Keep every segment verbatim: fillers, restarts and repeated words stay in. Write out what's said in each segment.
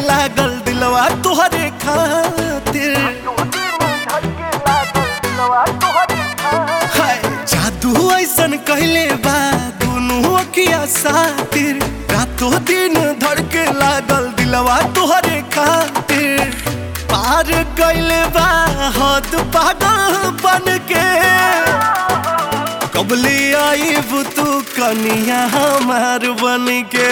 लागल दिलवा तुहरे खातिर। हाय जादू ऐसन कहले बा दुनू अखिया सातिर, रातों दिन धड़के लागल दिलवा तुहरे खातिर। पार कैले बा हद पागल बन के, कबली आईब तू कनिया हमार बन के।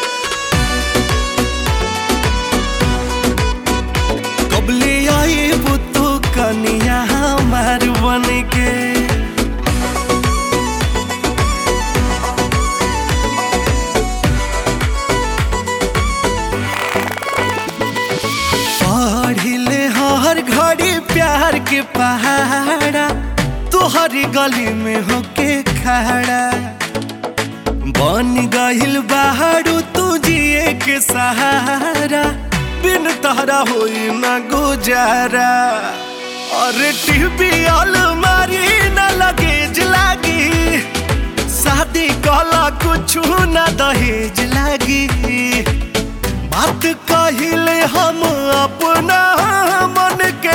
कबली आईब तू कनिया हमार बन के। पढ़िले हर घड़ी प्यार के पहाड़ा, तोहरी गली में होके खड़ा। बन गहिल बाहरू तू जिए के सहारा, बिन तहरा होई न गुजारा। अरे टीवी अलमारी न लगेज लागी, शादी कहला कुछु न दहेज लागी। बात कहिले हम अपना मन के,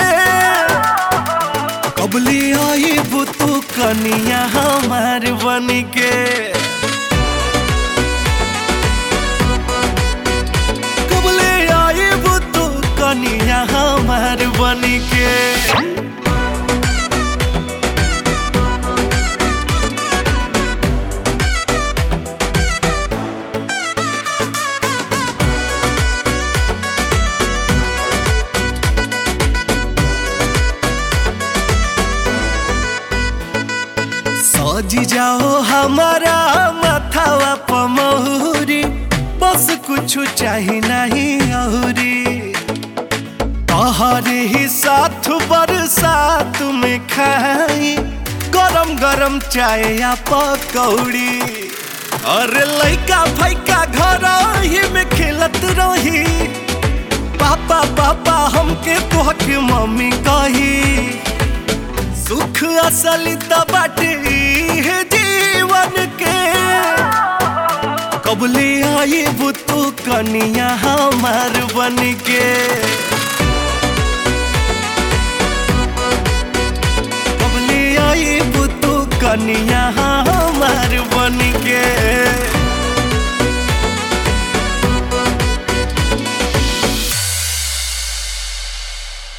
कबली आईब तू कनिया हमार बन के। कबली आईब तू कनिया हमार बन के। सजी जाओ हमारा माथावा पमहुरी, बस कुछ चाही नहीं औरी। तोहरे ही साथ बरसात में खाई, गरम गरम चाय या पकौड़ी। अरे लइका फैका घर ही में खेलत रही, पापा पापा हमके तोहके मम्मी कही। सुख असली बाटे है जीवन के, कबली आईब तू कनिया हमार बन के। कबली आईब तू कनिया हमार बन के।